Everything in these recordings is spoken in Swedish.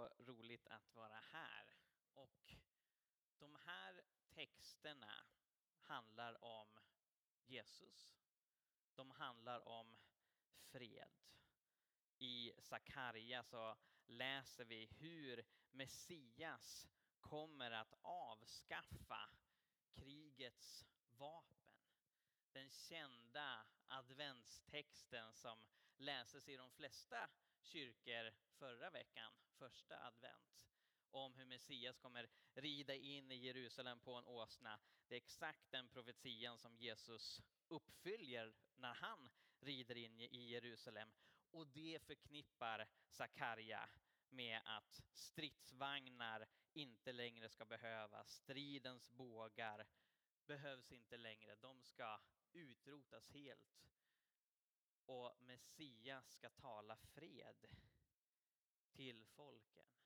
så roligt att vara här. Och de här texterna handlar om Jesus. De handlar om fred. I Sakarja så läser vi hur Messias kommer att avskaffa krigets vapen. Den kända adventstexten som läses i de flesta kyrkor förra veckan, första advent, om hur Messias kommer rida in i Jerusalem på en åsna. Det är exakt den profetian som Jesus uppfyller när han rider in i Jerusalem. Och det förknippar Sakarja med att stridsvagnar inte längre ska behövas. Stridens bågar behövs inte längre. De ska utrotas helt. Och Messias ska tala fred till folken.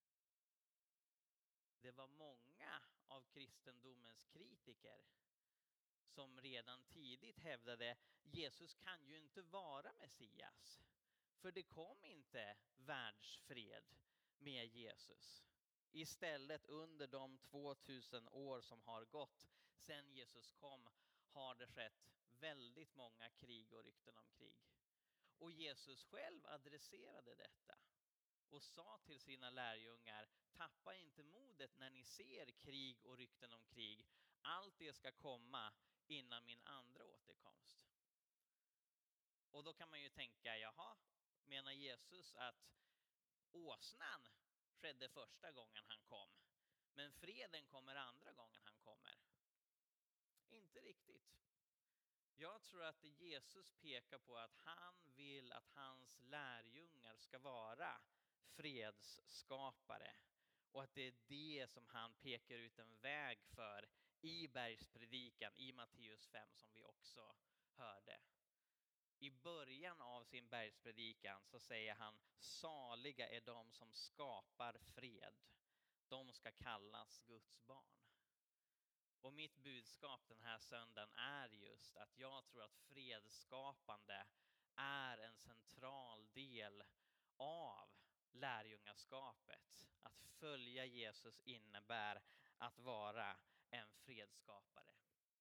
Det var många av kristendomens kritiker som redan tidigt hävdade Jesus kan ju inte vara Messias. För det kom inte världsfred med Jesus. Istället under de 2000 år som har gått sedan Jesus kom har det skett väldigt många krig och rykten om krig. Och Jesus själv adresserade detta och sa till sina lärjungar: tappa inte modet när ni ser krig och rykten om krig. Allt det ska komma innan min andra återkomst. Och då kan man ju tänka, jaha, menar Jesus att åsnan skedde första gången han kom, men freden kommer andra gången han kommer? Inte riktigt. Jag tror att Jesus pekar på att han vill att hans lärjungar ska vara fredsskapare. Och att det är det som han pekar ut en väg för i bergspredikan i Matteus 5 som vi också hörde. I början av sin bergspredikan så säger han: saliga är de som skapar fred. De ska kallas Guds barn. Och mitt budskap den här söndagen är just att jag tror att fredsskapande är en central del av lärjungaskapet. Att följa Jesus innebär att vara en fredsskapare.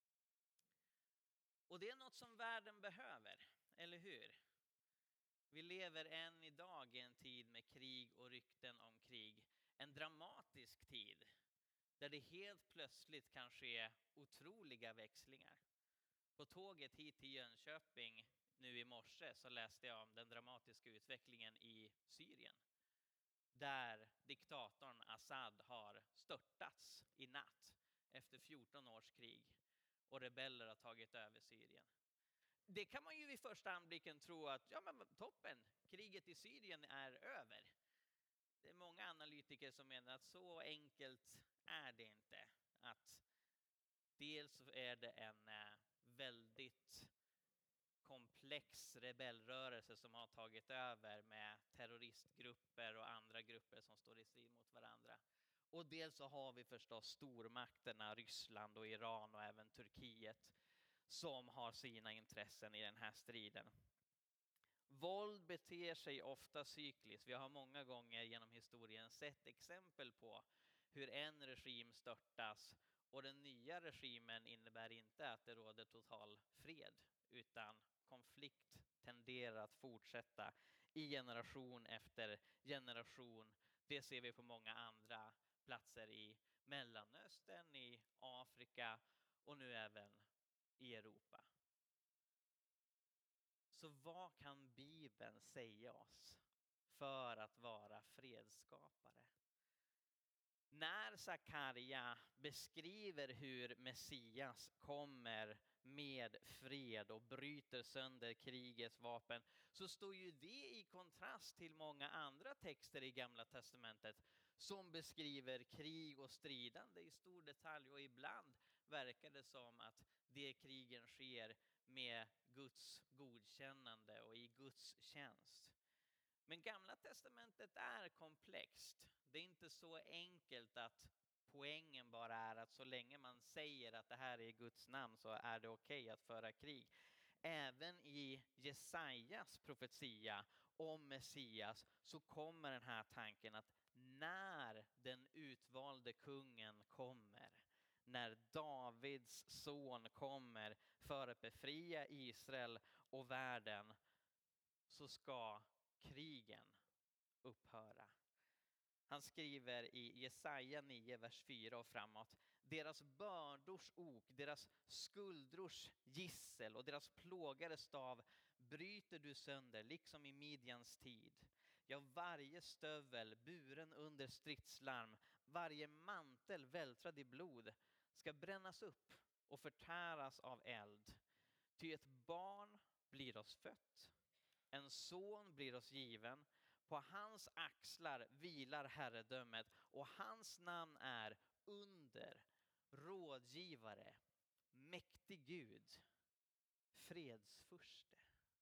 Och det är något som världen behöver, eller hur? Vi lever än idag i en tid med krig och rykten om krig. En dramatisk tid där det helt plötsligt kan ske otroliga växlingar. På tåget hit till Jönköping nu i morse så läste jag om den dramatiska utvecklingen i Syrien. Där diktatorn Assad har störtats i natt efter 14 års krig och rebeller har tagit över Syrien. Det kan man ju vid första anblicken tro att ja men toppen, kriget i Syrien är över. Det är många analytiker som menar att så enkelt är det inte. Att dels är det en väldigt komplex rebellrörelse som har tagit över med terroristgrupper och andra grupper som står i strid mot varandra. Och dels så har vi förstås stormakterna Ryssland och Iran och även Turkiet som har sina intressen i den här striden. Våld beter sig ofta cykliskt. Vi har många gånger genom historien sett exempel på hur en regim störtas och den nya regimen innebär inte att det råder total fred utan konflikt tenderar att fortsätta i generation efter generation. Det ser vi på många andra platser i Mellanöstern, i Afrika och nu även i Europa. Så vad kan Bibeln säga oss för att vara fredsskapare? När Sakarja beskriver hur Messias kommer med fred och bryter sönder krigets vapen så står ju det i kontrast till många andra texter i Gamla testamentet som beskriver krig och stridande i stor detalj, och ibland verkar det som att det krigen sker med Guds godkännande och i Guds tjänst. Men Gamla testamentet är komplext. Det är inte så enkelt att poängen bara är att så länge man säger att det här är Guds namn så är det okej att föra krig. Även i Jesajas profetia om Messias så kommer den här tanken att kommande kungen kommer, när Davids son kommer för att befria Israel och världen, så ska krigen upphöra. Han skriver i Jesaja 9, vers 4 och framåt: deras bördors ok, deras skuldrors gissel och deras plågares stav bryter du sönder, liksom i Midjans tid. Ja, varje stövel buren under stridslarm, varje mantel vältrad i blod ska brännas upp och förtäras av eld. Ty ett barn blir oss fött, en son blir oss given. På hans axlar vilar herredömet och hans namn är under, rådgivare, mäktig Gud, fredsfurste.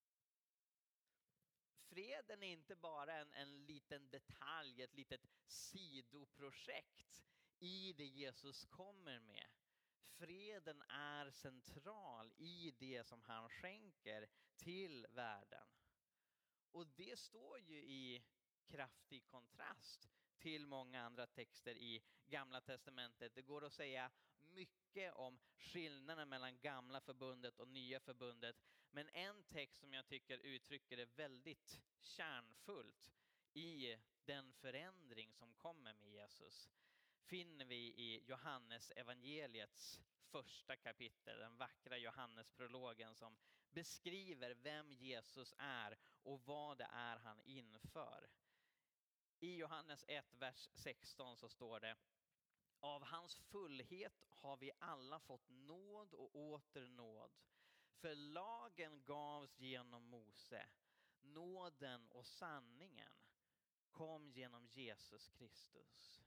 Freden är inte bara en liten detalj, ett litet sidoprojekt i det Jesus kommer med. Freden är central i det som han skänker till världen. Och det står ju i kraftig kontrast till många andra texter i Gamla testamentet. Det går att säga mycket om skillnaden mellan Gamla förbundet och Nya förbundet. Men en text som jag tycker uttrycker det väldigt kärnfullt i den förändring som kommer med Jesus finner vi i Johannes evangeliets första kapitel, den vackra Johannesprologen som beskriver vem Jesus är och vad det är han inför. I Johannes 1, vers 16 så står det: av hans fullhet har vi alla fått nåd och åter nåd. För lagen gavs genom Mose, nåden och sanningen kom genom Jesus Kristus.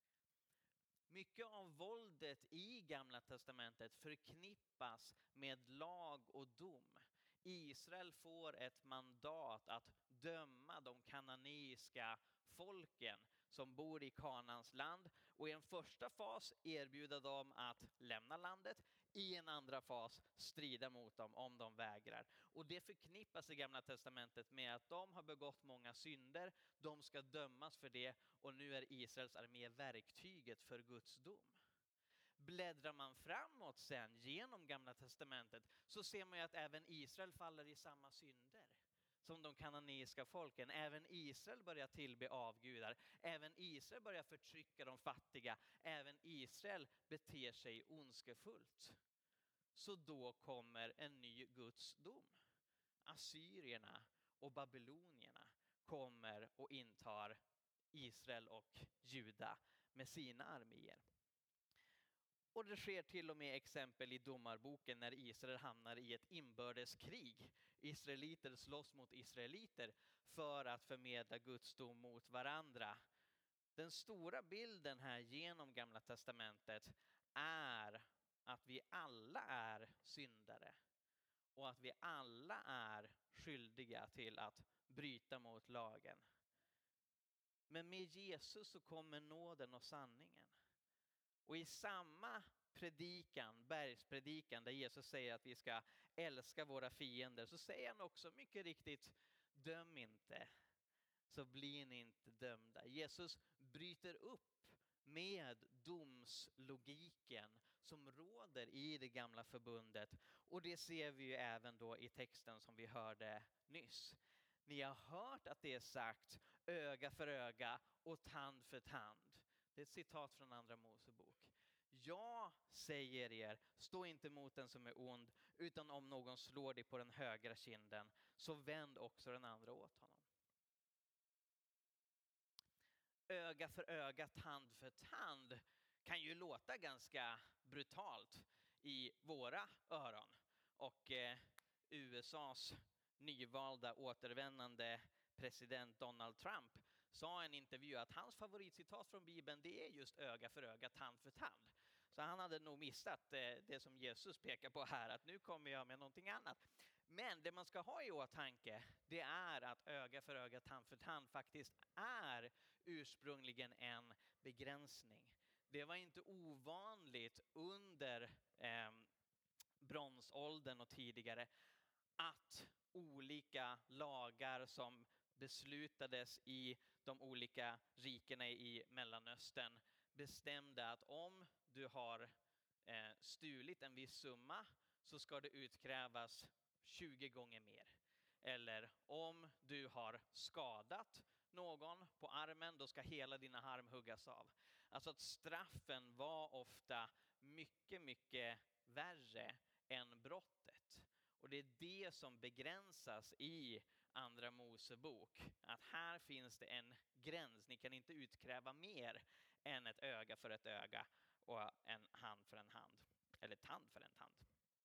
Mycket av våldet i Gamla testamentet förknippas med lag och dom. Israel får ett mandat att döma de kananeiska folken som bor i Kanaans land. Och i en första fas erbjuder de att lämna landet. I en andra fas strida mot dem om de vägrar. Och det förknippas i Gamla testamentet med att de har begått många synder. De ska dömas för det och nu är Israels armé verktyget för Guds dom. Bläddrar man framåt sen genom Gamla testamentet så ser man ju att även Israel faller i samma synder som de kananeiska folken. Även Israel börjar tillbe avgudar. Även Israel börjar förtrycka de fattiga. Även Israel beter sig ondskefullt. Så då kommer en ny Guds dom. Assyrierna och babylonierna kommer och intar Israel och Juda med sina arméer. Och det sker till och med exempel i domarboken när Israel hamnar i ett inbördeskrig. Israeliter slåss mot israeliter för att förmedla Guds dom mot varandra. Den stora bilden här genom Gamla testamentet är att vi alla är syndare. Och att vi alla är skyldiga till att bryta mot lagen. Men med Jesus så kommer nåden och sanningen. Och i samma predikan, bergspredikan, där Jesus säger att vi ska älska våra fiender, så säger han också mycket riktigt: döm inte, så blir ni inte dömda. Jesus bryter upp med domslogiken som råder i det gamla förbundet. Och det ser vi ju även då i texten som vi hörde nyss. Ni har hört att det är sagt öga för öga och tand för tand. Det är ett citat från Andra Mosebok. Jag säger er, stå inte mot den som är ond, utan om någon slår dig på den högra kinden, så vänd också den andra åt honom. Öga för öga, tand för tand kan ju låta ganska brutalt i våra öron. Och USAs nyvalda återvändande president Donald Trump sa i en intervju att hans favoritcitat från Bibeln, det är just öga för öga, tand för tand. Så han hade nog missat det som Jesus pekar på här, att nu kommer jag med någonting annat. Men det man ska ha i åtanke, det är att öga för öga, tand för tand faktiskt är ursprungligen en begränsning. Det var inte ovanligt under bronsåldern och tidigare att olika lagar som beslutades i de olika rikena i Mellanöstern bestämde att om du har stulit en viss summa så ska det utkrävas 20 gånger mer. Eller om du har skadat någon på armen, då ska hela dina arm huggas av. Alltså att straffen var ofta mycket, mycket värre än brottet. Och det är det som begränsas i Andra Mosebok. Att här finns det en gräns. Ni kan inte utkräva mer än ett öga för ett öga och en hand för en hand. Eller tand för en tand.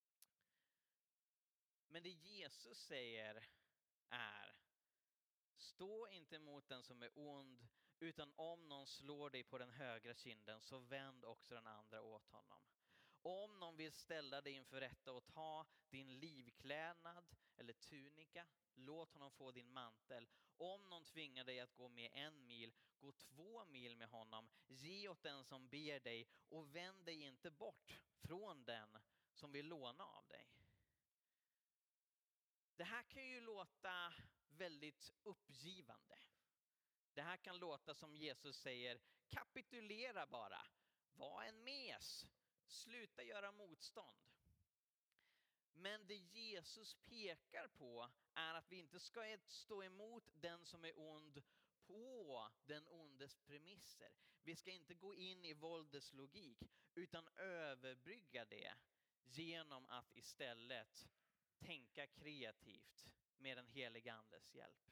Men det Jesus säger är: stå inte mot den som är ond, utan om någon slår dig på den högra kinden så vänd också den andra åt honom. Om någon vill ställa dig inför rätta och ta din livklädnad eller tunika, låt honom få din mantel. Om någon tvingar dig att gå med 1 mil, gå 2 mil med honom. Ge åt den som ber dig och vänd dig inte bort från den som vill låna av dig. Det här kan ju låta väldigt uppgivande. Det här kan låta som Jesus säger: kapitulera bara, var en mes, sluta göra motstånd. Men det Jesus pekar på är att vi inte ska stå emot den som är ond på den ondes premisser. Vi ska inte gå in i våldets logik, utan överbrygga det genom att istället tänka kreativt med den heliga andes hjälp.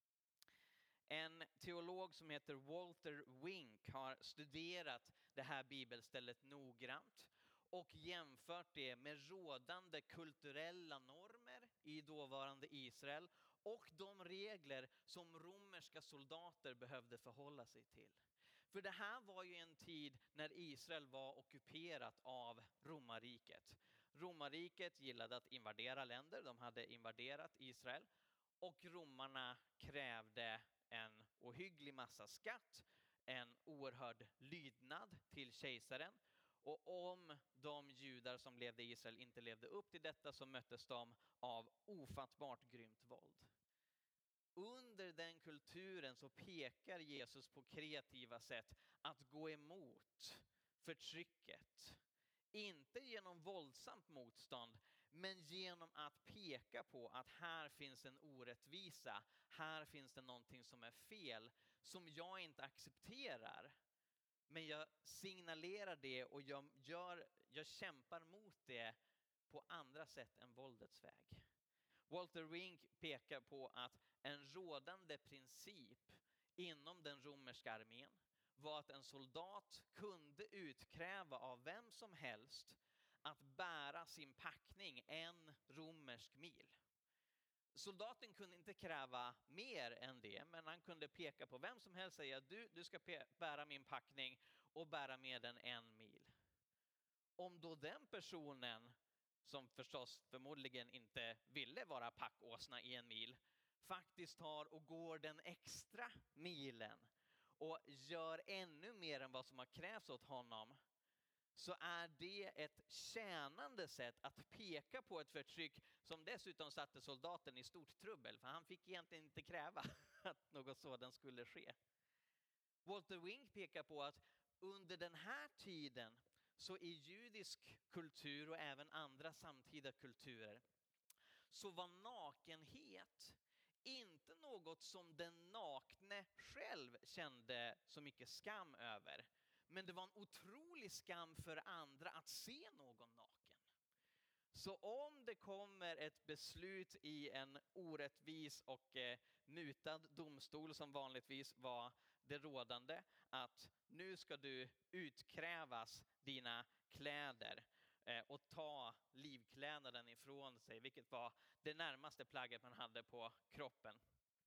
En teolog som heter Walter Wink har studerat det här bibelstället noggrant och jämfört det med rådande kulturella normer i dåvarande Israel och de regler som romerska soldater behövde förhålla sig till. För det här var ju en tid när Israel var ockuperat av romarriket. Romarriket gillade att invadera länder, de hade invaderat Israel och romarna krävde en ohygglig massa skatt, en oerhörd lydnad till kejsaren. Och om de judar som levde i Israel inte levde upp till detta så möttes de av ofattbart grymt våld. Under den kulturen så pekar Jesus på kreativa sätt att gå emot förtrycket. Inte genom våldsamt motstånd, men genom att peka på att här finns en orättvisa. Här finns det någonting som är fel, som jag inte accepterar. Men jag signalerar det och jag kämpar mot det på andra sätt än våldets väg. Walter Wink pekar på att en rådande princip inom den romerska armén var att en soldat kunde utkräva av vem som helst att bära sin packning 1 romersk mil. Soldaten kunde inte kräva mer än det, men han kunde peka på vem som helst och säga: du ska bära min packning och bära med den 1 mil. Om då den personen, som förstås förmodligen inte ville vara packåsna i 1 mil, faktiskt tar och går den extra milen och gör ännu mer än vad som har krävts åt honom, så är det ett tjänande sätt att peka på ett förtryck som dessutom satte soldaten i stort trubbel, för han fick egentligen inte kräva att något sådant skulle ske. Walter Wink pekar på att under den här tiden så i judisk kultur och även andra samtida kulturer så var nakenhet inte något som den nakne själv kände så mycket skam över. Men det var en otrolig skam för andra att se någon naken. Så om det kommer ett beslut i en orättvis och mutad domstol, som vanligtvis var det rådande, att nu ska du utkrävas dina kläder och ta livklädnaden ifrån sig, vilket var det närmaste plagget man hade på kroppen,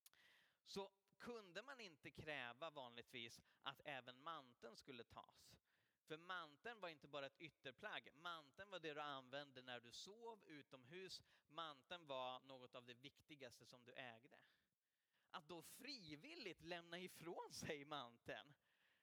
så kunde man inte kräva vanligtvis att även manteln skulle tas. För manteln var inte bara ett ytterplagg. Manteln var det du använde när du sov utomhus. Manteln var något av det viktigaste som du ägde. Att då frivilligt lämna ifrån sig manteln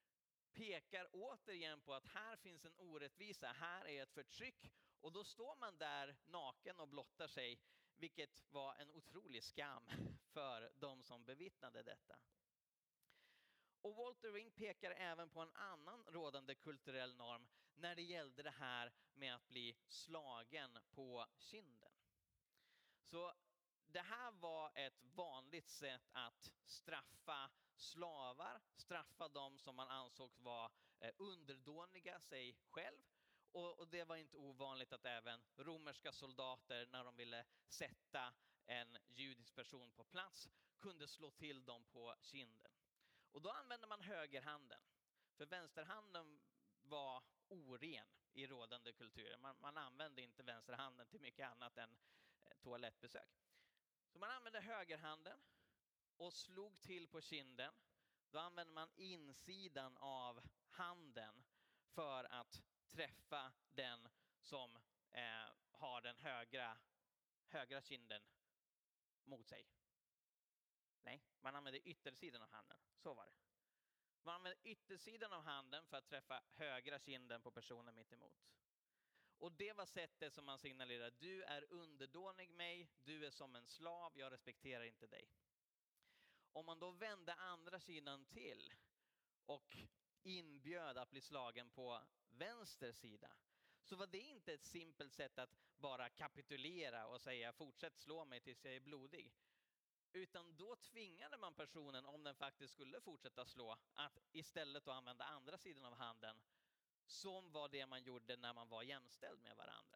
pekar återigen på att här finns en orättvisa, här är ett förtryck. Och då står man där naken och blottar sig, vilket var en otrolig skam för de som bevittnade detta. Och Walter Wink pekar även på en annan rådande kulturell norm när det gällde det här med att bli slagen på kinden. Så det här var ett vanligt sätt att straffa slavar, straffa dem som man ansåg var underdåniga sig själv. Och det var inte ovanligt att även romerska soldater, när de ville sätta en judisk person på plats, kunde slå till dem på kinden. Och då använde man högerhanden, för vänsterhanden var oren i rådande kulturer. Man använde inte vänsterhanden till mycket annat än toalettbesök. Så man använde högerhanden och slog till på kinden. Då använde man insidan av handen för att träffa den som har den högra kinden mot sig. Nej, man använde yttersidan av handen. Så var det. Man använde yttersidan av handen för att träffa högra kinden på personen mitt emot. Och det var sättet som man signalerade: du är underdånig mig, du är som en slav, jag respekterar inte dig. Om man då vände andra sidan till och inbjöd att bli slagen på vänster sida, så var det inte ett simpelt sätt att bara kapitulera och säga fortsätt slå mig tills jag är blodig. Utan då tvingade man personen, om den faktiskt skulle fortsätta slå, att istället då använda andra sidan av handen, som var det man gjorde när man var jämställd med varandra.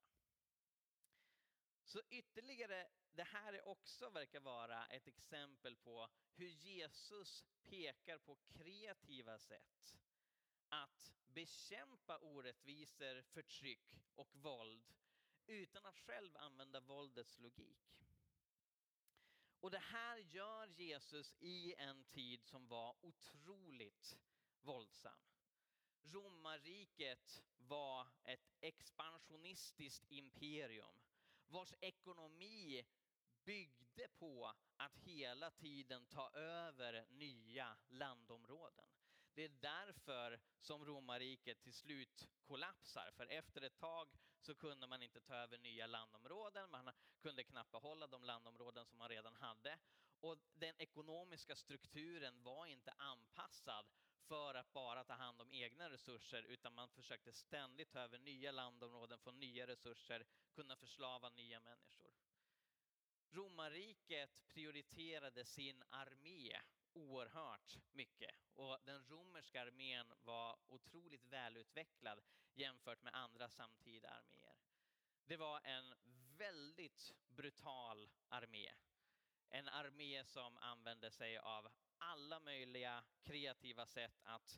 Så ytterligare, det här är också verkar vara ett exempel på hur Jesus pekar på kreativa sätt att bekämpa orättvisor, förtryck och våld utan att själv använda våldets logik. Och det här gör Jesus i en tid som var otroligt våldsam. Romarriket var ett expansionistiskt imperium vars ekonomi byggde på att hela tiden ta över nya landområden. Det är därför som romarriket till slut kollapsar. För efter ett tag så kunde man inte ta över nya landområden. Man kunde knappt behålla de landområden som man redan hade. Och den ekonomiska strukturen var inte anpassad för att bara ta hand om egna resurser, utan man försökte ständigt ta över nya landområden, få nya resurser, kunna förslava nya människor. Romarriket prioriterade sin armé oerhört mycket, och den romerska armén var otroligt välutvecklad jämfört med andra samtida arméer. Det var en väldigt brutal armé. En armé som använde sig av alla möjliga kreativa sätt att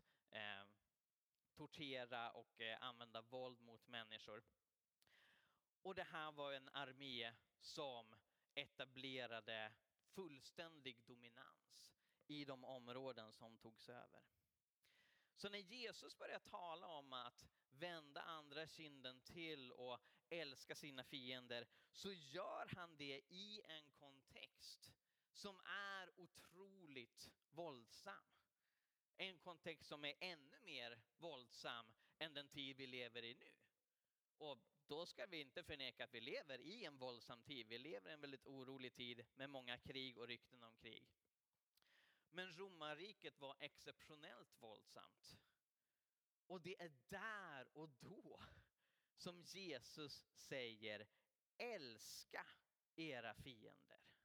tortera och använda våld mot människor. Och det här var en armé som etablerade fullständig dominans i de områden som togs över. Så när Jesus börjar tala om att vända andra kinden till och älska sina fiender, så gör han det i en kontext som är otroligt våldsam. En kontext som är ännu mer våldsam än den tid vi lever i nu. Och då ska vi inte förneka att vi lever i en våldsam tid. Vi lever i en väldigt orolig tid med många krig och rykten om krig. Men romarriket var exceptionellt våldsamt. Och det är där och då som Jesus säger: älska era fiender.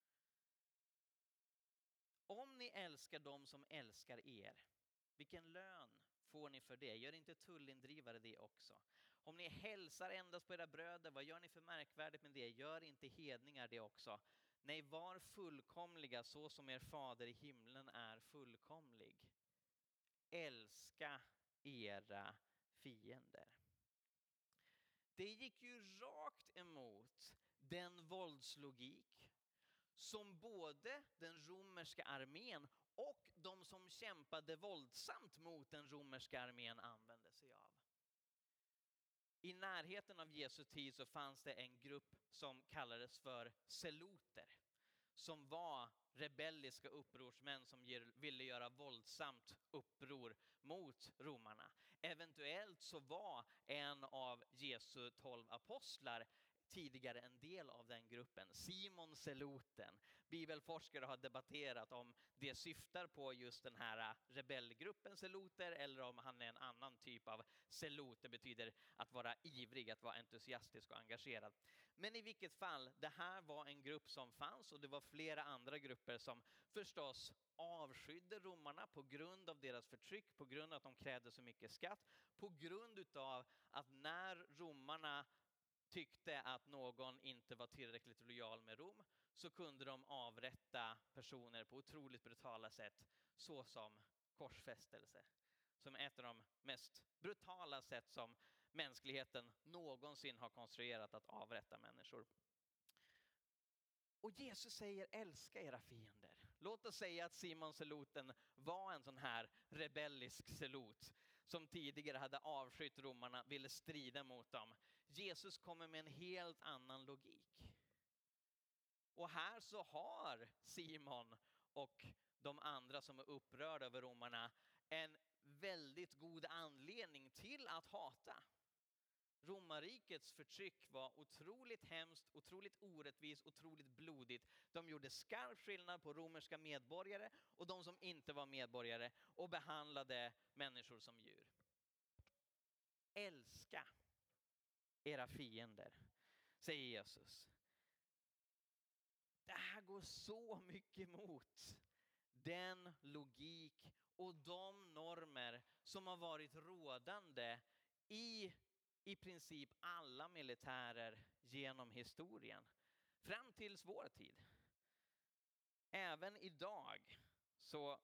Om ni älskar dem som älskar er, vilken lön får ni för det? Gör inte tullindrivare det också? Om ni hälsar endast på era bröder, vad gör ni för märkvärdigt med det? Gör inte hedningar det också? Nej, var fullkomliga så som er fader i himlen är fullkomlig. Älska era fiender. Det gick ju rakt emot den våldslogik som både den romerska armén och de som kämpade våldsamt mot den romerska armén använde sig av. I närheten av Jesu tid så fanns det en grupp som kallades för seloter, som var rebelliska upprorsmän som ville göra våldsamt uppror mot romarna. Eventuellt så var en av Jesu 12 apostlar tidigare en del av den gruppen. Simon Zeloten. Bibelforskare har debatterat om det syftar på just den här rebellgruppen zeloter eller om han är en annan typ av zelot. Det betyder att vara ivrig, att vara entusiastisk och engagerad. Men i vilket fall, det här var en grupp som fanns och det var flera andra grupper som förstås avskydde romarna på grund av deras förtryck, på grund av att de krävde så mycket skatt, på grund av att när romarna tyckte att någon inte var tillräckligt lojal med Rom så kunde de avrätta personer på otroligt brutala sätt, såsom korsfästelse. Som ett av de mest brutala sätt som mänskligheten någonsin har konstruerat att avrätta människor. Och Jesus säger älska era fiender. Låt oss säga att Simon Zeloten var en sån här rebellisk zelot som tidigare hade avskytt romarna, ville strida mot dem. Jesus kommer med en helt annan logik. Och här så har Simon och de andra som är upprörda över romarna en väldigt god anledning till att hata. Romarrikets förtryck var otroligt hemskt, otroligt orättvist, otroligt blodigt. De gjorde skarp skillnad på romerska medborgare och de som inte var medborgare och behandlade människor som djur. Älska era fiender, säger Jesus. Det här går så mycket emot den logik och de normer som har varit rådande i princip alla militärer genom historien. Fram tills vår tid. Även idag så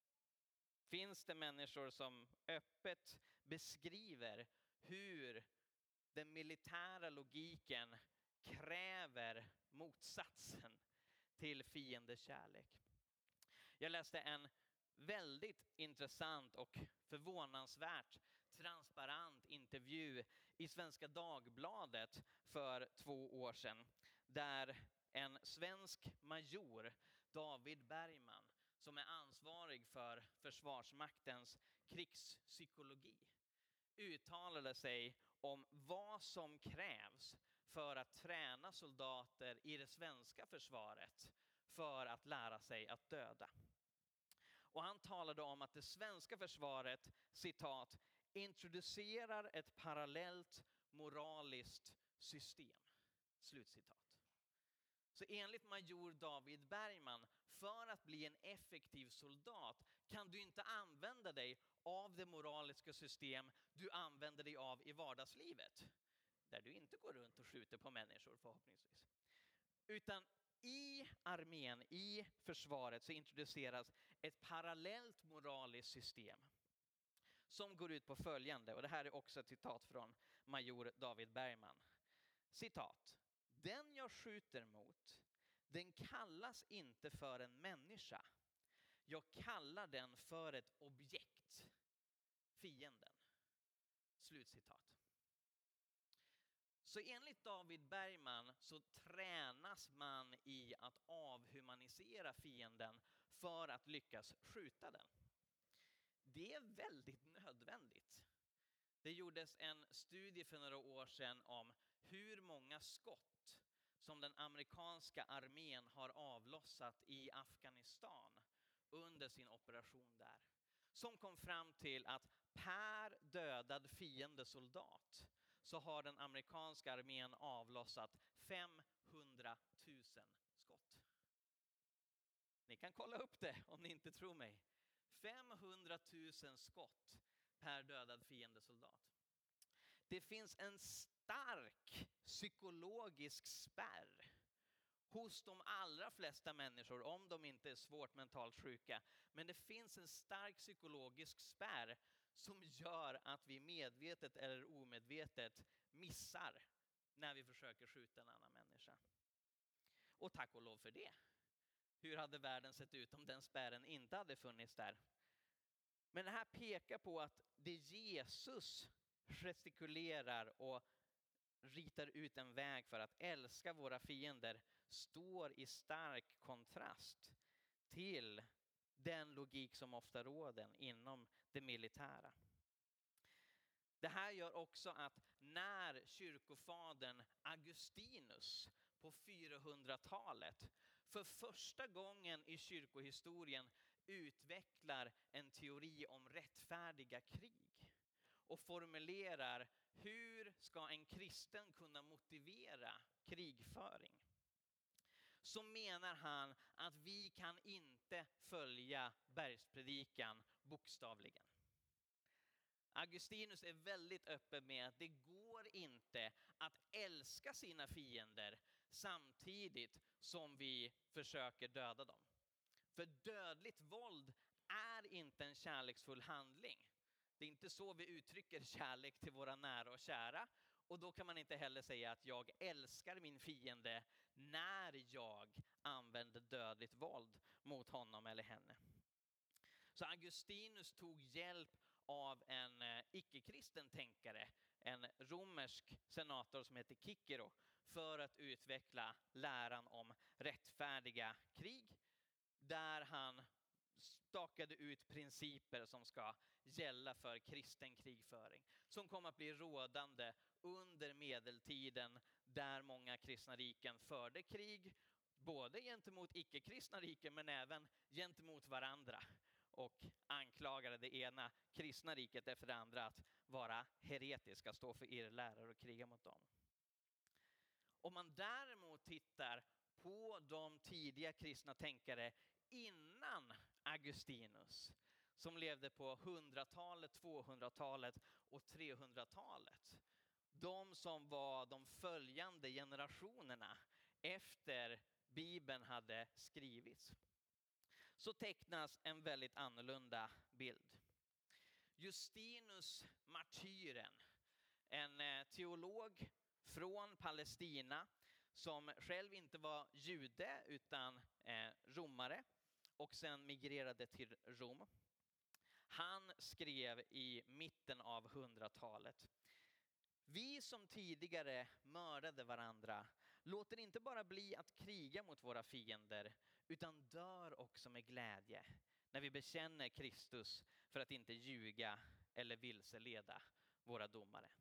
finns det människor som öppet beskriver hur den militära logiken kräver motsatsen till fiendekärlek. Jag läste en väldigt intressant och förvånansvärt transparent intervju i Svenska Dagbladet för 2 år sedan. Där en svensk major, David Bergman, som är ansvarig för Försvarsmaktens krigspsykologi, uttalade sig om vad som krävs för att träna soldater i det svenska försvaret för att lära sig att döda. Och han talade om att det svenska försvaret, citat, introducerar ett parallellt moraliskt system. Slutcitat. Så enligt major David Bergman, för att bli en effektiv soldat kan du inte använda dig av det moraliska system du använder dig av i vardagslivet. Där du inte går runt och skjuter på människor förhoppningsvis. Utan i armén, i försvaret så introduceras ett parallellt moraliskt system som går ut på följande, och det här är också ett citat från major David Bergman. Citat: den jag skjuter mot, den kallas inte för en människa. Jag kallar den för ett objekt, fienden. Slutcitat. Så enligt David Bergman så tränas man i att avhumanisera fienden för att lyckas skjuta den. Det är väldigt nödvändigt. Det gjordes en studie för några år sedan om hur många skott som den amerikanska armén har avlossat i Afghanistan under sin operation där. Som kom fram till att per dödad fiendesoldat så har den amerikanska armén avlossat 500 000 skott. Ni kan kolla upp det om ni inte tror mig. 500 000 skott per dödad fiendesoldat. Det finns en stark psykologisk spärr hos de allra flesta människor, om de inte är svårt mentalt sjuka. Men det finns en stark psykologisk spärr som gör att vi medvetet eller omedvetet missar när vi försöker skjuta en annan människa. Och tack och lov för det. Hur hade världen sett ut om den spärren inte hade funnits där? Men det här pekar på att det Jesus gestikulerar och ritar ut en väg för att älska våra fiender står i stark kontrast till den logik som ofta råder inom det militära. Det här gör också att när kyrkofadern Augustinus på 400-talet för första gången i kyrkohistorien utvecklar en teori om rättfärdiga krig och formulerar hur ska en kristen kunna motivera krigföring, så menar han att vi kan inte följa bergspredikan bokstavligen. Augustinus är väldigt öppen med att det går inte att älska sina fiender samtidigt som vi försöker döda dem. För dödligt våld är inte en kärleksfull handling. Det är inte så vi uttrycker kärlek till våra nära och kära. Och då kan man inte heller säga att jag älskar min fiende när jag använder dödligt våld mot honom eller henne. Så Augustinus tog hjälp av en icke-kristen tänkare, en romersk senator som heter Cicero, för att utveckla läran om rättfärdiga krig, där han stakade ut principer som ska gälla för kristen krigföring, som kommer att bli rådande under medeltiden, där många kristna riken förde krig, både gentemot icke-kristna riken men även gentemot varandra, och anklagade det ena kristna riket efter det andra att vara heretiska, stå för irrläror och kriga mot dem. Om man däremot tittar på de tidiga kristna tänkare innan Augustinus, som levde på 100-talet, 200-talet och 300-talet, de som var de följande generationerna efter Bibeln hade skrivits, så tecknas en väldigt annorlunda bild. Justinus martyren, en teolog från Palestina som själv inte var jude utan romare och sen migrerade till Rom. Han skrev i mitten av 100-talet: vi som tidigare mördade varandra låter inte bara bli att kriga mot våra fiender, utan dör också med glädje när vi bekänner Kristus för att inte ljuga eller vilseleda våra domare.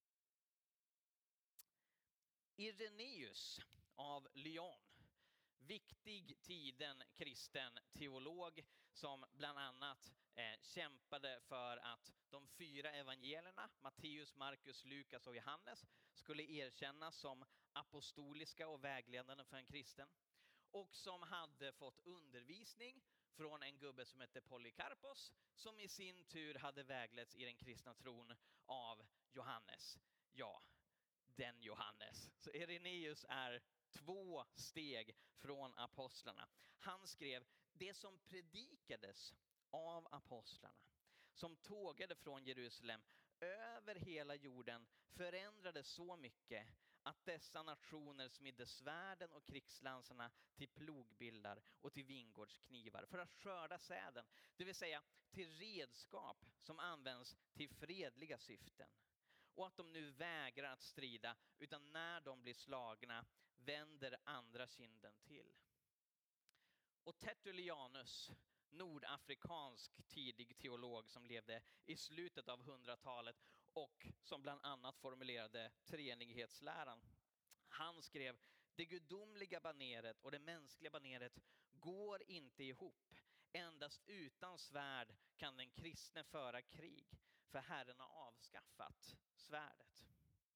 Irenaeus av Lyon, viktig tiden kristen teolog som bland annat kämpade för att de 4 evangelierna, Matteus, Markus, Lukas och Johannes, skulle erkännas som apostoliska och vägledande för en kristen. Och som hade fått undervisning från en gubbe som hette Polycarpos, som i sin tur hade vägletts i den kristna tron av Johannes. Ja, den Johannes. Så Irenaeus är 2 steg från apostlarna. Han skrev: det som predikades av apostlarna, som tågade från Jerusalem över hela jorden, förändrades så mycket att dessa nationer smidde svärden och krigslansarna till plogbillar och till vingårdsknivar för att skörda säden, det vill säga till redskap som används till fredliga syften. Och att de nu vägrar att strida, utan när de blir slagna vänder andra kinden till. Och Tertullianus, nordafrikansk tidig teolog som levde i slutet av 100-talet och som bland annat formulerade treenighetsläran. Han skrev: det gudomliga baneret och det mänskliga baneret går inte ihop. Endast utan svärd kan den kristne föra krig, för Herren har avskaffat svärdet.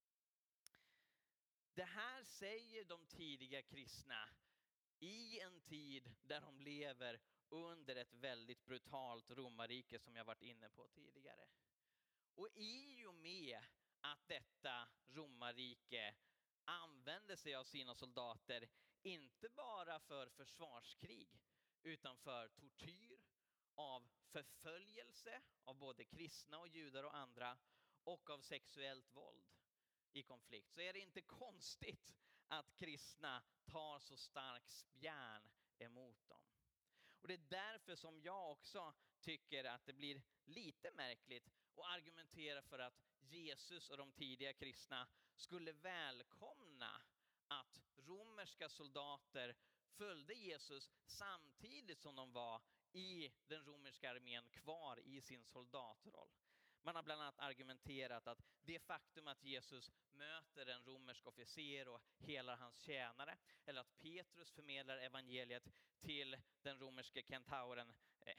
Det här säger de tidiga kristna i en tid där de lever under ett väldigt brutalt romarrike, som jag varit inne på tidigare. Och i och med att detta romarrike använde sig av sina soldater inte bara för försvarskrig utan för tortyr, av förföljelse av både kristna och judar och andra, och av sexuellt våld i konflikt, så är det inte konstigt att kristna tar så stark spjärn emot dem. Och det är därför som jag också tycker att det blir lite märkligt att argumentera för att Jesus och de tidiga kristna skulle välkomna att romerska soldater följde Jesus samtidigt som de var i den romerska armén kvar i sin soldatroll. Man har bland annat argumenterat att det faktum att Jesus möter en romersk officer och helar hans tjänare, eller att Petrus förmedlar evangeliet till den romerske kentauren,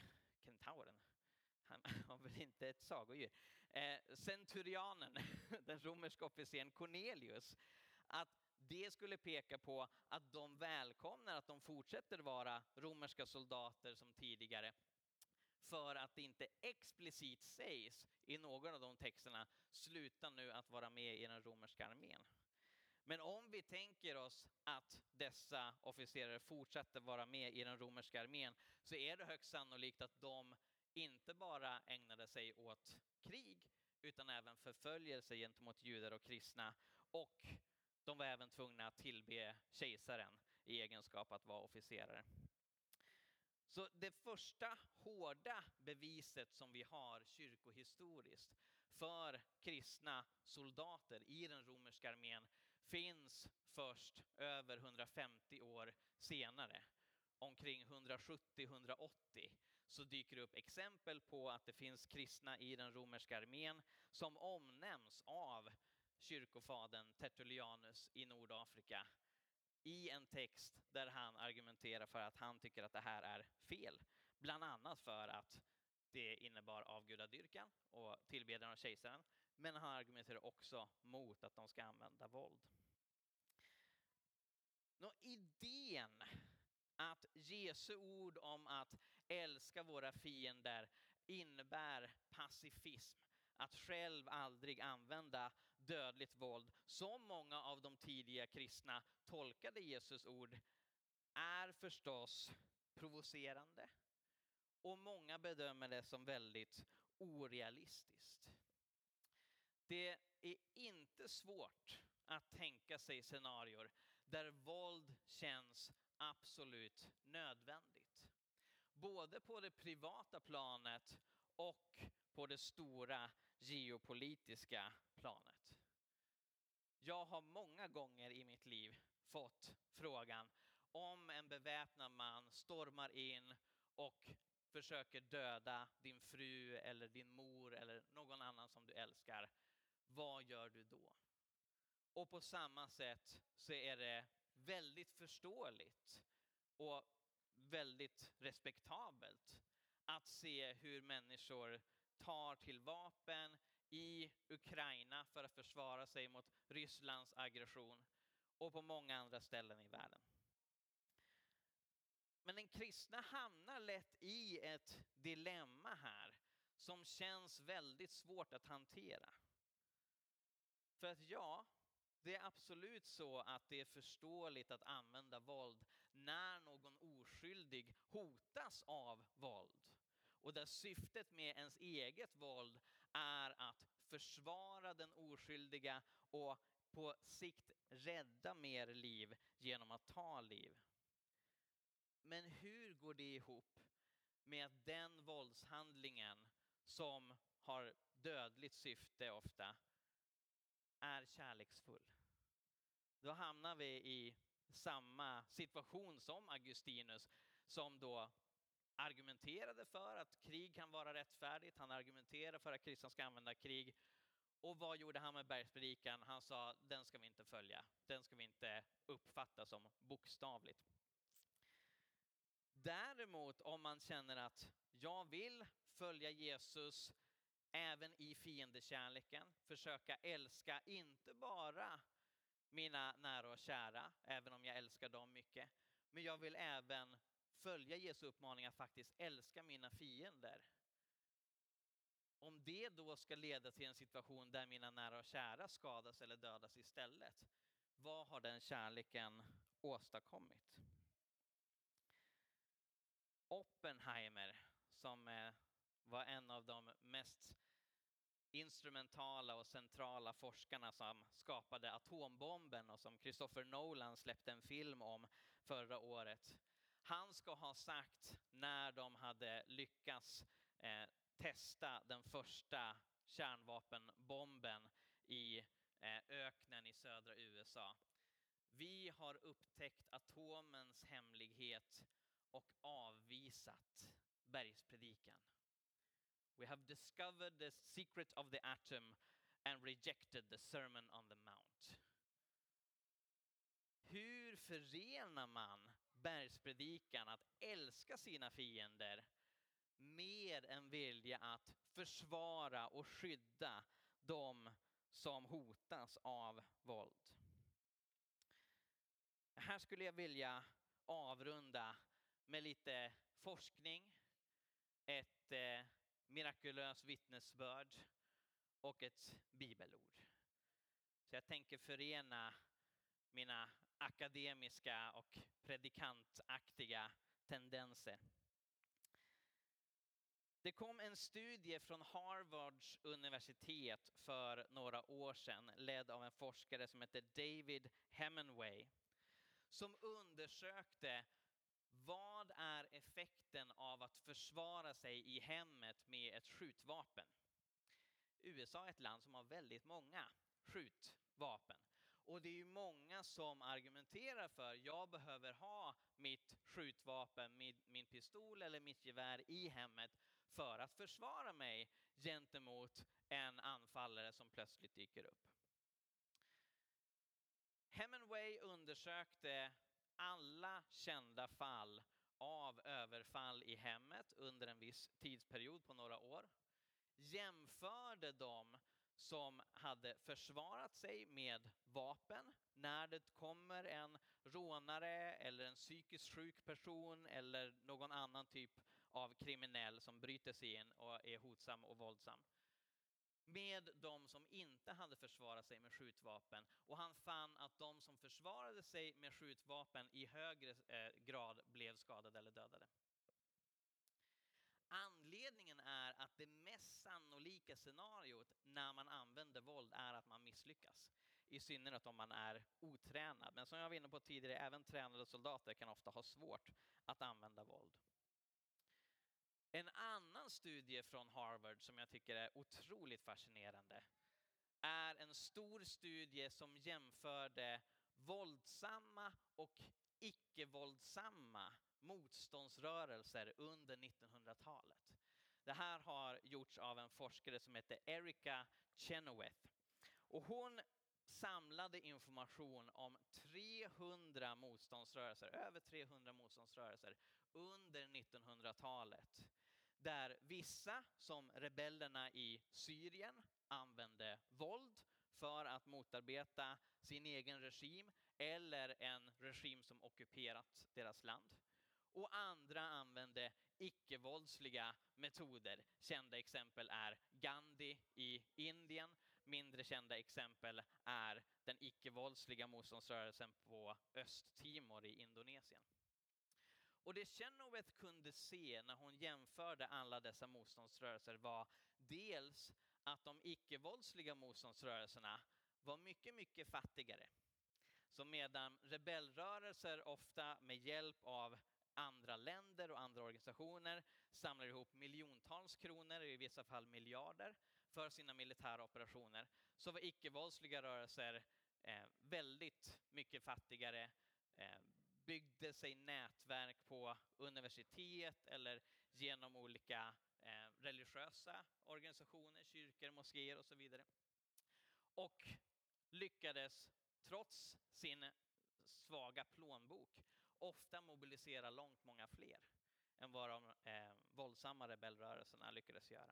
han var väl inte ett sagodjur, centurianen, den romerska officeren Cornelius, att det skulle peka på att de välkomnar att de fortsätter vara romerska soldater som tidigare, för att det inte explicit sägs i någon av de texterna: sluta nu att vara med i den romerska armén. Men om vi tänker oss att dessa officerare fortsätter vara med i den romerska armén, så är det högst sannolikt att de inte bara ägnade sig åt krig utan även förföljelse gentemot judar och kristna, och de var även tvungna att tillbe kejsaren i egenskap att vara officerare. Så det första hårda beviset som vi har kyrkohistoriskt för kristna soldater i den romerska armén finns först över 150 år senare. Omkring 170-180 så dyker det upp exempel på att det finns kristna i den romerska armén som omnämns av kyrkofadern Tertullianus i Nordafrika i en text där han argumenterar för att han tycker att det här är fel. Bland annat för att det innebar avgudadyrkan och tillbedjan av kejsaren, men han argumenterar också mot att de ska använda våld. Idén att Jesu ord om att älska våra fiender innebär pacifism, att själv aldrig använda dödligt våld, som många av de tidiga kristna tolkade Jesus ord, är förstås provocerande. Och många bedömer det som väldigt orealistiskt. Det är inte svårt att tänka sig scenarier där våld känns absolut nödvändigt. Både på det privata planet och på det stora geopolitiska planet. Jag har många gånger i mitt liv fått frågan om en beväpnad man stormar in och försöker döda din fru eller din mor eller någon annan som du älskar. Vad gör du då? Och på samma sätt så är det väldigt förståeligt och väldigt respektabelt att se hur människor tar till vapen i Ukraina för att försvara sig mot Rysslands aggression och på många andra ställen i världen. Men den kristna hamnar lätt i ett dilemma här som känns väldigt svårt att hantera. För att det är absolut så att det är förståeligt att använda våld när någon oskyldig hotas av våld. Och där syftet med ens eget våld är att försvara den oskyldiga och på sikt rädda mer liv genom att ta liv. Men hur går det ihop med att den våldshandlingen som har dödligt syfte ofta är kärleksfull? Då hamnar vi i samma situation som Augustinus, som då argumenterade för att krig kan vara rättfärdigt. Han argumenterade för att kristna ska använda krig. Och vad gjorde han med bergspredikan? Han sa, den ska vi inte följa. Den ska vi inte uppfatta som bokstavligt. Däremot om man känner att jag vill följa Jesus även i fiendekärleken, försöka älska inte bara mina nära och kära, även om jag älskar dem mycket, men jag vill även följa Jesu uppmaning att faktiskt älska mina fiender. Om det då ska leda till en situation där mina nära och kära skadas eller dödas istället, vad har den kärleken åstadkommit? Oppenheimer, som var en av de mest instrumentala och centrala forskarna som skapade atombomben och som Christopher Nolan släppte en film om förra året. Han ska ha sagt, när de hade lyckats testa den första kärnvapenbomben i öknen i södra USA: vi har upptäckt atomens hemlighet och avvisat bergspredikan. We have discovered the secret of the atom and rejected the Sermon on the Mount. Hur förenar man bergspredikan att älska sina fiender mer än vilja att försvara och skydda de som hotas av våld? Här skulle jag vilja avrunda med lite forskning, ett mirakulöst vittnesbörd och ett bibelord. Så jag tänker förena mina akademiska och predikantaktiga tendenser. Det kom en studie från Harvards universitet för några år sedan, ledd av en forskare som heter David Hemenway, som undersökte vad är effekten av att försvara sig i hemmet med ett skjutvapen. USA är ett land som har väldigt många skjutvapen. Och det är ju många som argumenterar för jag behöver ha mitt skjutvapen, min pistol eller mitt gevär i hemmet för att försvara mig gentemot en anfallare som plötsligt dyker upp. Hemenway undersökte alla kända fall av överfall i hemmet under en viss tidsperiod på några år. Jämförde dem som hade försvarat sig med vapen när det kommer en rånare eller en psykiskt sjuk person eller någon annan typ av kriminell som bryter sig in och är hotsam och våldsam, med de som inte hade försvarat sig med skjutvapen. Och han fann att de som försvarade sig med skjutvapen i högre grad blev skadade eller dödade. Anledningen är att det mest sannolika scenariot när man använder våld är att man misslyckas. I synnerhet om man är otränad. Men som jag var inne på tidigare, även tränade soldater kan ofta ha svårt att använda våld. En annan studie från Harvard som jag tycker är otroligt fascinerande är en stor studie som jämförde våldsamma och icke-våldsamma motståndsrörelser under 1900-talet. Det här har gjorts av en forskare som heter Erica Chenoweth. Och hon samlade information om 300 motståndsrörelser, över 300 motståndsrörelser under 1900-talet. Där vissa, som rebellerna i Syrien, använde våld för att motarbeta sin egen regim eller en regim som ockuperat deras land. Och andra använde icke-våldsliga metoder. Kända exempel är Gandhi i Indien. Mindre kända exempel är den icke-våldsliga motståndsrörelsen på Östtimor i Indonesien. Och det Chenoweth kunde se när hon jämförde alla dessa motståndsrörelser var dels att de icke-våldsliga motståndsrörelserna var mycket, mycket fattigare. Så medan rebellrörelser ofta med hjälp av andra länder och andra organisationer samlar ihop miljontals kronor, i vissa fall miljarder, för sina militära operationer, så var icke-våldsliga rörelser väldigt mycket fattigare, byggde sig nätverk på universitet eller genom olika religiösa organisationer, kyrkor, moskéer och så vidare. Och lyckades trots sin svaga plånbok ofta mobilisera långt många fler än vad de våldsamma rebellrörelserna lyckades göra.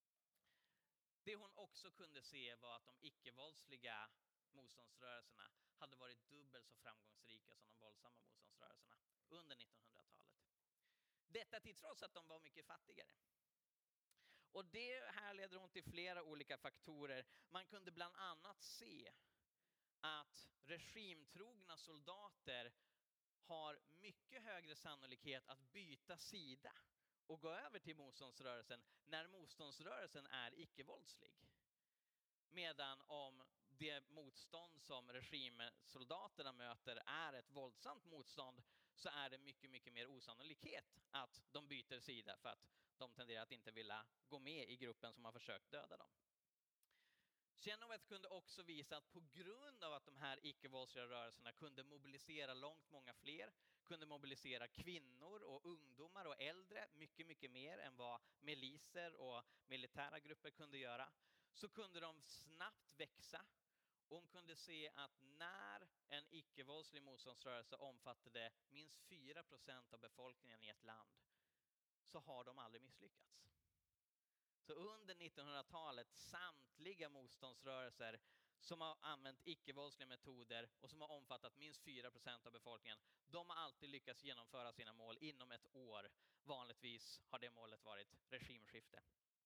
Det hon också kunde se var att de icke-våldsliga motståndsrörelserna hade varit dubbelt så framgångsrika som de våldsamma motståndsrörelserna under 1900-talet. Detta till trots att de var mycket fattigare. Och det här leder hon till flera olika faktorer. Man kunde bland annat se att regimtrogna soldater har mycket högre sannolikhet att byta sida och gå över till motståndsrörelsen när motståndsrörelsen är icke-våldslig. Medan om det motstånd som regimsoldaterna möter är ett våldsamt motstånd, så är det mycket, mycket mer osannolikt att de byter sida, för att de tenderar att inte vilja gå med i gruppen som har försökt döda dem. Chenoweth kunde också visa att på grund av att de här icke-våldsliga rörelserna kunde mobilisera långt många fler, kunde mobilisera kvinnor och ungdomar och äldre mycket, mycket mer än vad miliser och militära grupper kunde göra, så kunde de snabbt växa. Och hon kunde se att när en icke-våldslig motståndsrörelse omfattade minst 4% av befolkningen i ett land, så har de aldrig misslyckats. Så under 1900-talet, samtliga motståndsrörelser som har använt icke-våldsliga metoder och som har omfattat minst 4% av befolkningen, de har alltid lyckats genomföra sina mål inom ett år. Vanligtvis har det målet varit regimskifte.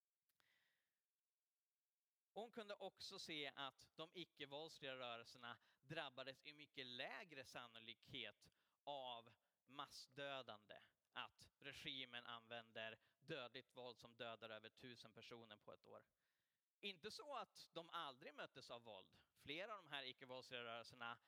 Hon kunde också se att de icke-våldsliga rörelserna drabbades i mycket lägre sannolikhet av massdödande. Att regimen använder dödligt våld som dödar över 1000 personer på ett år. Inte så att de aldrig möttes av våld. Flera av de här icke-våldsliga rörelserna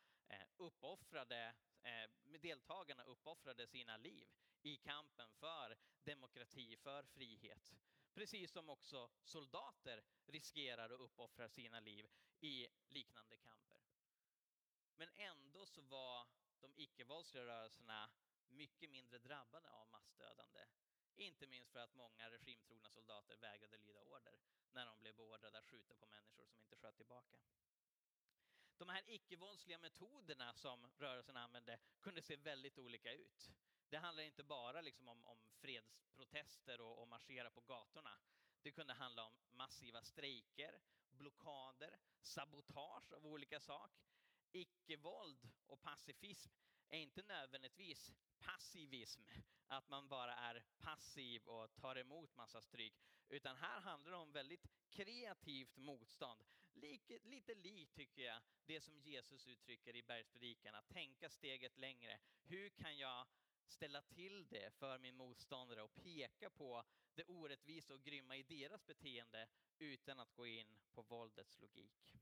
deltagarna uppoffrade sina liv i kampen för demokrati, för frihet. Precis som också soldater riskerar att uppoffra sina liv i liknande kamper. Men ändå så var de icke-våldsliga rörelserna mycket mindre drabbade av massdödande. Inte minst för att många regimtrogna soldater vägrade lyda order när de blev beordrade att skjuta på människor som inte sköt tillbaka. De här icke-våldsliga metoderna som rörelsen använde kunde se väldigt olika ut. Det handlar inte bara om fredsprotester och marschera på gatorna. Det kunde handla om massiva strejker, blockader, sabotage av olika sak. Icke-våld och pacifism är inte nödvändigtvis passivism, att man bara är passiv och tar emot massa stryk, utan här handlar det om väldigt kreativt motstånd. Lite likt tycker jag det som Jesus uttrycker i bergspredikan, att tänka steget längre. Hur kan jag ställa till det för min motståndare och peka på det orättvisa och grymma i deras beteende utan att gå in på våldets logik?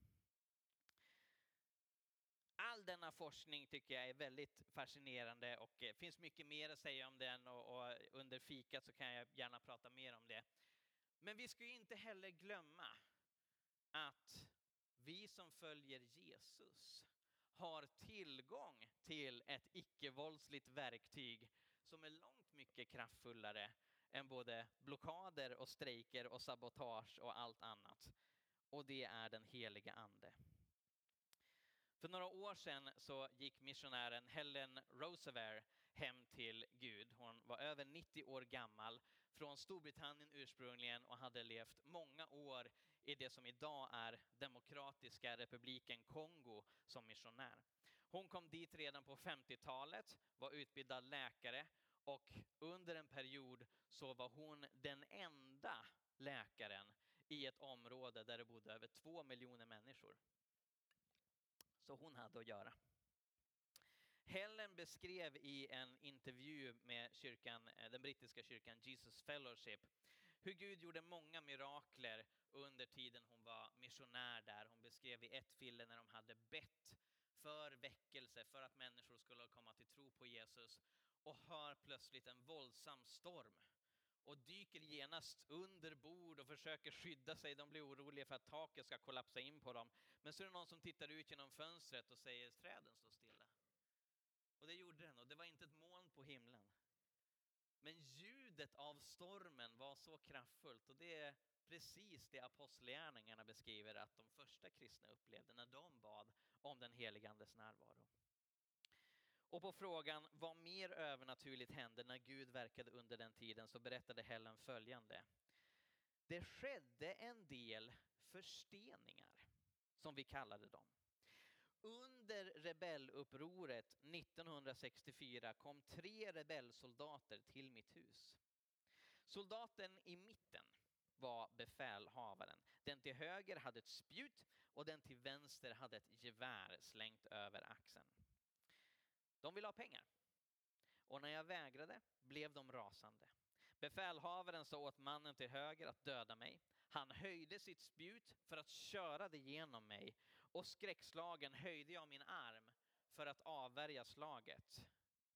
All denna forskning tycker jag är väldigt fascinerande och det finns mycket mer att säga om den och under fikat så kan jag gärna prata mer om det. Men vi ska ju inte heller glömma att vi som följer Jesus har tillgång till ett icke-våldsligt verktyg som är långt mycket kraftfullare än både blockader och strejker och sabotage och allt annat. Och det är den heliga ande. För några år sedan så gick missionären Helen Roosevelt hem till Gud. Hon var över 90 år gammal, från Storbritannien ursprungligen och hade levt många år i det som idag är Demokratiska republiken Kongo som missionär. Hon kom dit redan på 50-talet, var utbildad läkare och under en period så var hon den enda läkaren i ett område där det bodde över 2 miljoner människor. Så hon hade att göra. Helen beskrev i en intervju med den brittiska kyrkan Jesus Fellowship hur Gud gjorde många mirakler under tiden hon var missionär där. Hon beskrev i ett tillfälle när de hade bett för väckelse, för att människor skulle komma till tro på Jesus, och hör plötsligt en våldsam storm och dyker genast under bord och försöker skydda sig. De blir oroliga för att taket ska kollapsa in på dem. Men så är det någon som tittar ut genom fönstret och säger: träden står stilla. Och det gjorde den, och det var inte ett moln på himlen. Men ljudet av stormen var så kraftfullt, och det är precis det apostlagärningarna beskriver att de första kristna upplevde när de bad om den helige andes närvaro. Och på frågan vad mer övernaturligt hände när Gud verkade under den tiden så berättade Helen följande. Det skedde en del försteningar, som vi kallade dem. Under rebellupproret 1964 kom 3 rebellsoldater till mitt hus. Soldaten i mitten var befälhavaren. Den till höger hade ett spjut och den till vänster hade ett gevär slängt över axeln. De ville ha pengar. Och när jag vägrade blev de rasande. Befälhavaren sa åt mannen till höger att döda mig. Han höjde sitt spjut för att köra det genom mig. Och skräckslagen höjde jag min arm för att avvärja slaget.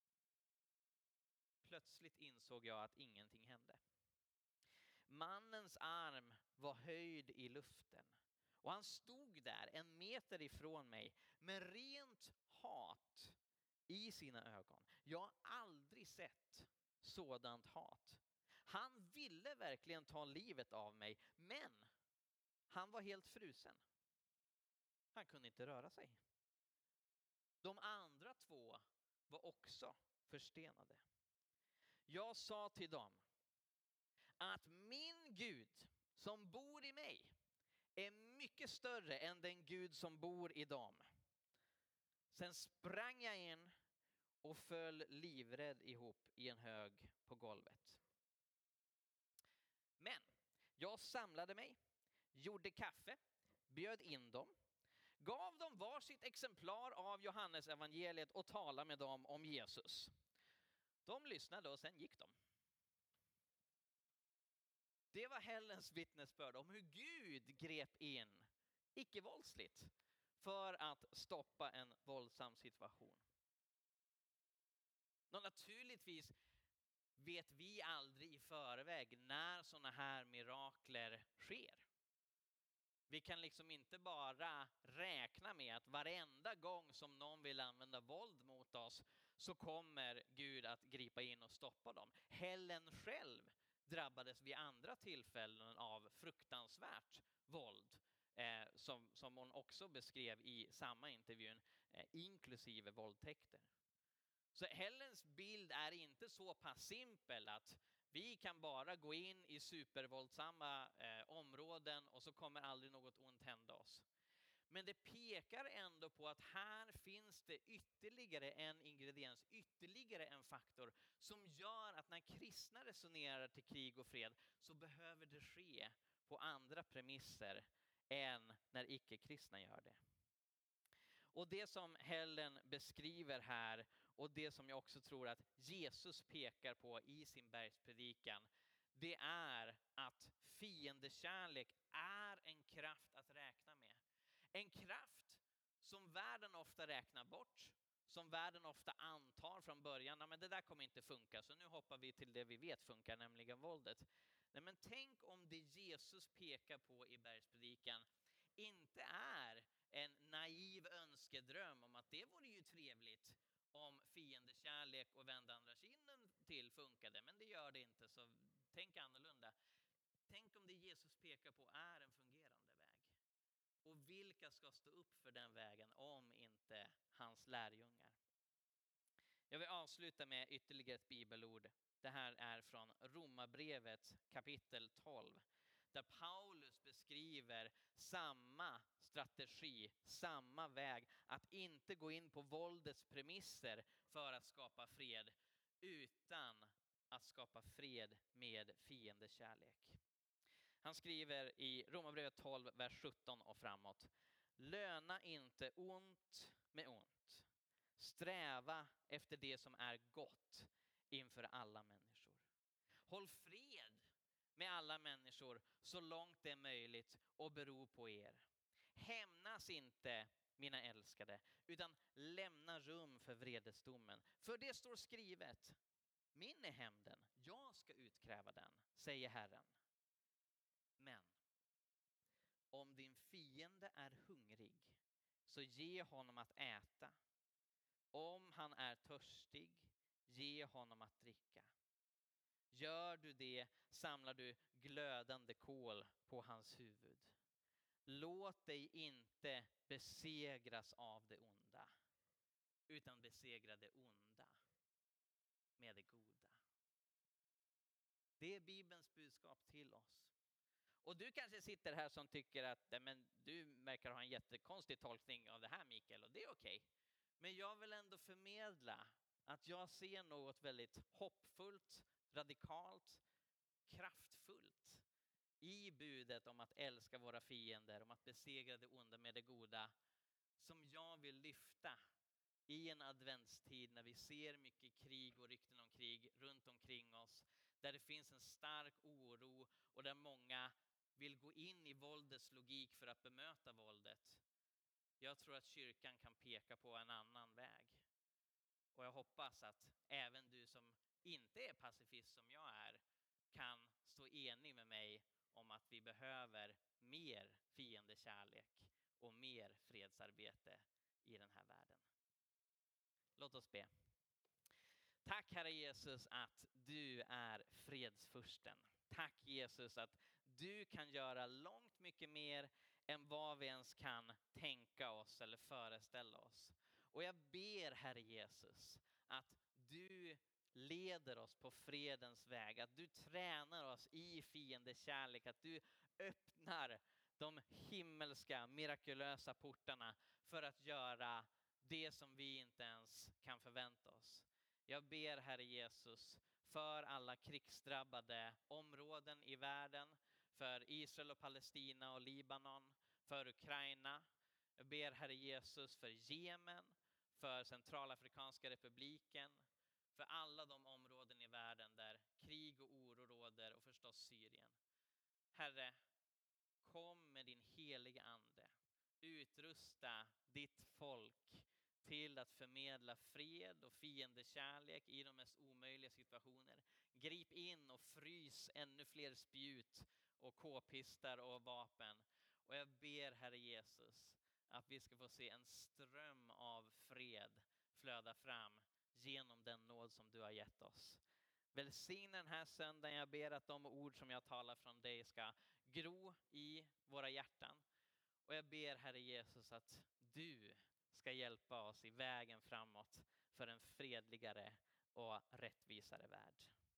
Plötsligt insåg jag att ingenting hände. Mannens arm var höjd i luften. Och han stod där 1 meter ifrån mig med rent hat i sina ögon. Jag har aldrig sett sådant hat. Han ville verkligen ta livet av mig, men han var helt frusen. Han kunde inte röra sig. De andra 2 var också förstenade. Jag sa till dem att min Gud som bor i mig är mycket större än den Gud som bor i dem. Sen sprang jag in och föll livrädd ihop i en hög på golvet. Men jag samlade mig, gjorde kaffe, bjöd in dem, gav dem varsitt exemplar av Johannes evangeliet och talade med dem om Jesus. De lyssnade och sen gick de. Det var Hellens vittnesbörd om hur Gud grep in, icke-våldsligt, för att stoppa en våldsam situation. Och naturligtvis vet vi aldrig i förväg när sådana här mirakler sker. Vi kan liksom inte bara räkna med att varenda gång som någon vill använda våld mot oss så kommer Gud att gripa in och stoppa dem. Hellen själv drabbades vid andra tillfällen av fruktansvärt våld som hon också beskrev i samma intervjun, inklusive våldtäkter. Så Hellens bild är inte så pass simpel att vi kan bara gå in i supervåldsamma områden och så kommer aldrig något ont hända oss. Men det pekar ändå på att här finns det ytterligare en ingrediens, ytterligare en faktor som gör att när kristna resonerar till krig och fred så behöver det ske på andra premisser än när icke-kristna gör det. Och det som Hellen beskriver här och det som jag också tror att Jesus pekar på i sin bergspredikan, det är att fiendekärlek är en kraft att räkna med. En kraft som världen ofta räknar bort, som världen ofta antar från början, men det där kommer inte funka, så nu hoppar vi till det vi vet funkar, nämligen våldet. Nej, men tänk om det Jesus pekar på i bergspredikan inte är en naiv önskedröm om att det vore ju trevligt om fiendekärlek och vända andra kinden till funkade, men det gör det inte, så tänk annorlunda. Tänk om det Jesus pekar på är en fungerande väg. Och vilka ska stå upp för den vägen om inte hans lärjungar? Jag vill avsluta med ytterligare ett bibelord. Det här är från Romarbrevet kapitel 12. Där Paulus beskriver samma strategi, samma väg. Att inte gå in på våldets premisser för att skapa fred. Utan att skapa fred med fiendekärlek. Han skriver i Romarbrevet 12, vers 17 och framåt. Löna inte ont med ont. Sträva efter det som är gott inför alla människor. Håll fred med alla människor så långt det är möjligt och bero på er. Hämnas inte, mina älskade, utan lämna rum för vredesdomen. För det står skrivet, min är hämnden, jag ska utkräva den, säger Herren. Men om din fiende är hungrig, så ge honom att äta. Om han är törstig, ge honom att dricka. Gör du det, samlar du glödande kol på hans huvud. Låt dig inte besegras av det onda, utan besegra det onda med det goda. Det är Bibelns budskap till oss. Och du kanske sitter här som tycker att men du verkar ha en jättekonstig tolkning av det här, Mikael, och det är okej. Men jag vill ändå förmedla att jag ser något väldigt hoppfullt, radikalt, kraftfullt i budet om att älska våra fiender, om att besegra det onda med det goda, som jag vill lyfta i en adventstid när vi ser mycket krig och rykten om krig runt omkring oss, där det finns en stark oro och där många vill gå in i våldets logik för att bemöta våldet. Jag tror att kyrkan kan peka på en annan väg. Och jag hoppas att även du som inte är pacifist som jag är kan stå enig med mig om att vi behöver mer fiende fiende kärlek och mer fredsarbete i den här världen. Låt oss be. Tack Herre Jesus att du är fredsfursten. Tack Jesus att du kan göra långt mycket mer än vad vi ens kan tänka oss eller föreställa oss. Och jag ber Herre Jesus att du leder oss på fredens väg, att du tränar oss i fiendekärlek, att du öppnar de himmelska mirakulösa portarna för att göra det som vi inte ens kan förvänta oss. Jag ber Herre Jesus för alla krigsdrabbade områden i världen, för Israel och Palestina och Libanon, för Ukraina. Jag ber Herre Jesus för Jemen, för Centralafrikanska republiken, för alla de områden i världen där krig och oro råder och förstås Syrien. Herre, kom med din heliga ande. Utrusta ditt folk till att förmedla fred och fiendekärlek i de mest omöjliga situationer. Grip in och frys ännu fler spjut och k-pistar och vapen. Och jag ber Herre Jesus att vi ska få se en ström av fred flöda fram genom den nåd som du har gett oss. Välsigna den här söndagen. Jag ber att de ord som jag talar från dig ska gro i våra hjärtan. Och jag ber Herre Jesus att du ska hjälpa oss i vägen framåt för en fredligare och rättvisare värld.